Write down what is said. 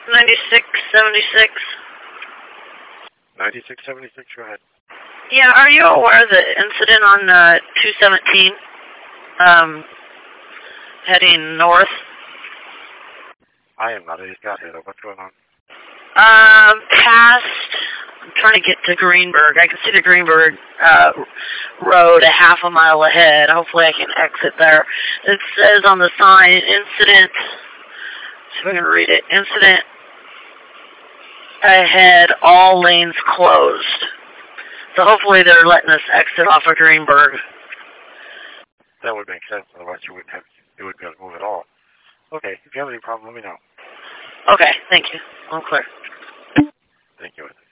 9676. 9676, go ahead. Yeah, are you aware of the incident on 217 heading north? I am not. I just got hit. What's going on? Past, I'm trying to get to Greenberg. I can see the Greenberg road a half a mile ahead. Hopefully I can exit there. It says on the sign, incident, see if I can read it, incident ahead, all lanes closed. So hopefully they're letting us exit off of Greenberg. That would make sense. Otherwise you wouldn't be able to move at all. Okay, if you have any problem, let me know. Okay, thank you. I'm clear. Thank you.